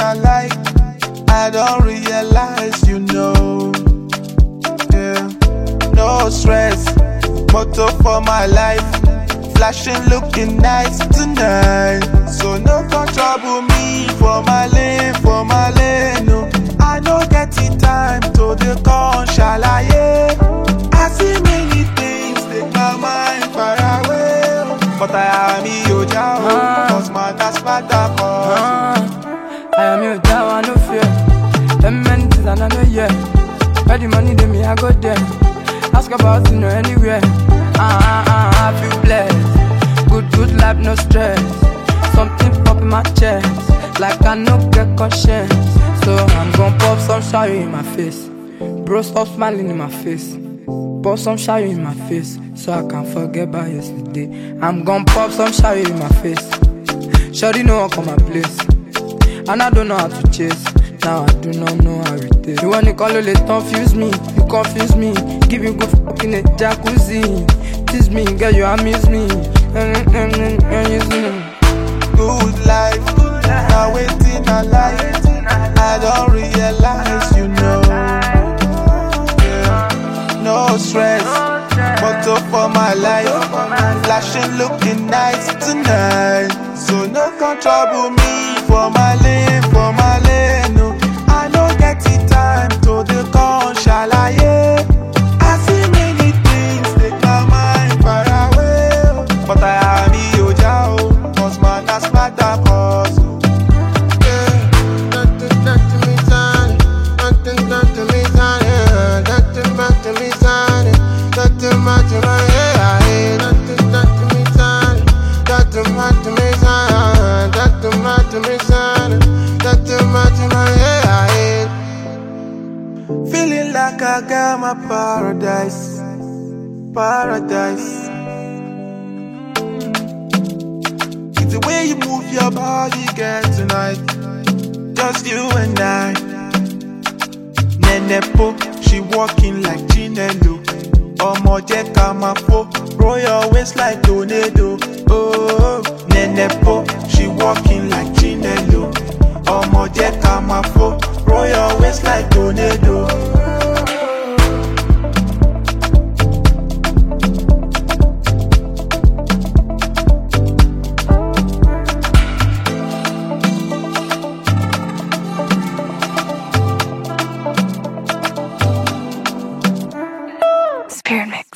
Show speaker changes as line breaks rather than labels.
I like, I don't realize, you know. Yeah, no stress, motto for my life. Flashing, looking nice tonight. So no can trouble me for my lane, no. I don't get the time to the con, shall I? I see many things take my mind far away, but I am your Jao, cause man that's bad
I am your Jao, I no fear. Them men things and I know yeah. Where the money they me I go there. Ask about you know anywhere. I feel blessed. Good life, no stress. Something pop in my chest, like I no get conscience. So I'm gon' pop some shower in my face. Bro, stop smiling in my face. Pop some shower in my face, so I can't forget about yesterday. I'm gon' pop some shower in my face. Shawty know I come my place, and I don't know how to chase. Now I do not know how it is. You wanna call it, confuse me, you confuse me. Give you good fucking a jacuzzi. Tease me, girl, you amuse me.
Good life, now waiting a life. I don't realize, you know. Yeah, no stress, motto for my life. Flashing, looking nice tonight. So no can trouble me for my lane, no. I don't get the time to the con, shall I? I see many things take my mind far away, but I am your Jao, cause man that's bad cause. Feeling like I got my paradise. It's the way you move your body, girl, tonight. Just you and I. Nenepo, she walking like Chinelo. Omo jeka mafo, roll your waist like tornado. Oh, Nenepo, she walking like Chinelo. Omo jeka mafo, roll your waist like tornado.
Spirit Mix.